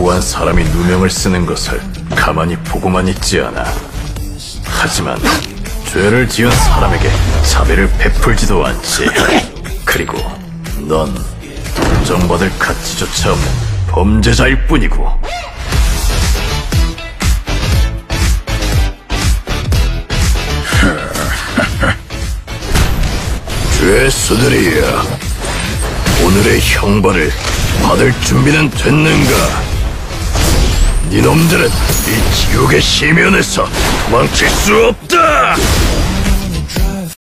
무고한 사람이 누명을 쓰는 것을 가만히 보고만 있지 않아. 하지만 죄를 지은 사람에게 자비를 베풀지도 않지. 그리고 넌 인정받을 가치조차 없는 범죄자일 뿐이고. 죄수들이여, 오늘의 형벌을 받을 준비는 됐는가? 니놈들은 이 지옥의 심연에서 도망칠 수 없다!